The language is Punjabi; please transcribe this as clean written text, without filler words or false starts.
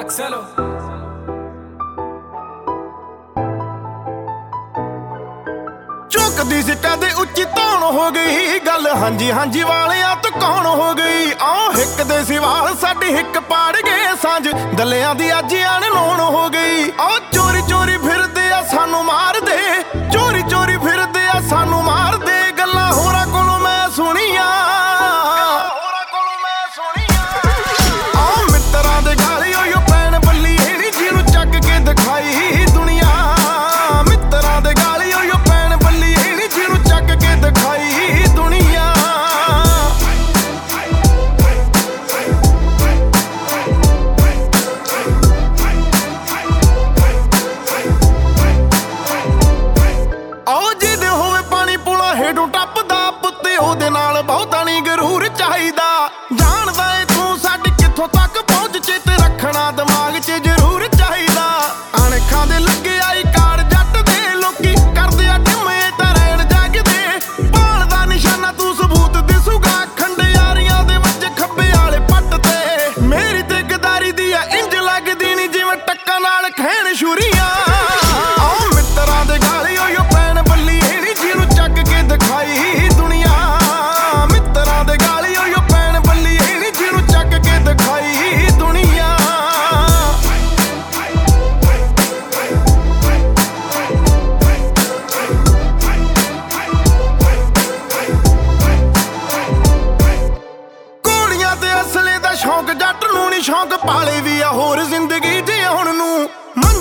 Axelo ਝੁਕਦੀ ਸੀ ਕਦੇ ਉੱਚੀ ਧੌਣ ਹੋ ਗਈ ਗੱਲ ਹਾਂਜੀ ਹਾਂਜੀ ਵਾਲਿਆਂ ਤੋਂ ਕੌਣ ਹੋ ਗਈ ਆਹ ਹਿੱਕ ਦੇ ਸਿਵਾਲ ਸਾਡੀ ਹਿੱਕ ਪਾੜ ਗਏ ਸਾਂਝ ਦਲਿਆਂ ਦੀ ਅੱਜ ਅਣਨੋਣ ਹੋ ਗਈ ਆਹ ਚੋਰੀ ਚੋਰੀ ਫਿਰਦੇ ਆ ਸਾਨੂੰ ਮਾਰਦੇ ਚੋਰੀ ਚੋਰੀ ਫਿਰਦੇ ਆ ਸਾਨੂੰ ਮਾਰਦੇ ਗੱਲਾਂ ਹੋਰਾਂ ਕੋਲੋਂ ਮੈਂ ਸੁਣੀਆਂ ਆਹ ਮਿੱਤਰਾਂ ਦੇ ਗਾਲੀ ਓਯੋ ਪੈਣ ਬੱਲੀ ਨੀ ਜਿਹਨੂੰ ਚੱਕ ਕੇ ਦਿਖਾਈ ਦੁਨੀਆ ਮਿੱਤਰਾਂ ਦੇ ਗਾਲੀ ਓਯੋ ਪੈਣ ਬੱਲੀ ਨੀ ਜਿਹਨੂੰ ਚੱਕ ਕੇ ਦਿਖਾਈ ਦੁਨੀਆ ਆਓ ਜਿਹਦੇ ਹੋਵੇ ਪਾਣੀ ਪੁਲਾ ਹੇਠੋਂ ਟੱਪਦਾ ਪੁੱਤੇ ਉਹਦੇ ਨਾਲ ਬਹੁਤਾ ਨਹੀਂ ਗਰੂਰ ਚਾਹੀਦਾ ਜਾਣਦਾ ਏ ਤੂੰ ਸਾਡੀ ਕਿੱਥੋਂ ਤੱਕ ਪਹੁੰਚ ਚੇਤ ਰੱਖਣਾ ਦਿਮਾਗ 'ਚ ਜ਼ਰੂਰ ਚਾਹੀਦਾ ਅਣਖਾਂ ਦੇ ਲੱਗੇ ਆਈ ਕਾਰ ਜੱਟ ਦੇ ਲੋਕੀ ਕਰਦੇ ਆ ਢਿਮੇ ਤਾਂ ਰਹਿਣ ਜਾਗਦੇ ਭਾਲ ਦਾ ਨਿਸ਼ਾਨਾ ਤੂੰ ਸਬੂਤ ਦਿਸੂਗਾ ਖੰਡਿਆਰੀਆਂ ਦੇ ਵਿੱਚ ਖੱਬੇ ਵਾਲੇ ਪੱਟ ਤੇ ਮੇਰੀ ਤੇ ਗਦਾਰੀ ਦੀ ਆ ਇੰਜ ਲੱਗਦੀ ਨੀ ਜਿਵੇਂ ਟੱਕਾਂ ਨਾਲ ਖੈਣ ਛੁਰੀਆਂ ਆਹ ਮਿੱਤਰਾਂ ਦੇ ਗਾਲੀ ਓਯੋ ਪੈਣ ਬੱਲੀ ਨੀ ਜਿਹਨੂੰ ਚੱਕ ਕੇ ਦਿਖਾਈ ਦੁਨੀਆ ਮਿੱਤਰਾਂ ਦੇ ਗਾਲੀ ਓਯੋ ਪੈਣ ਬੱਲੀ ਨੀ ਜਿਹਨੂੰ ਚੱਕ ਕੇ ਦਿਖਾਈ ਦੁਨੀਆ ਗੋਲੀਆਂ ਤੇ ਅਸਲੇ ਦਾ ਸ਼ੌਂਕ ਜੱਟ ਨੂੰ ਨੀ ਸ਼ੌਂਕ ਪਾਲੇ ਵੀ ਆ ਹੋਰ ਜ਼ਿੰਦਗੀ ਜਿਉਣ ਨੂੰ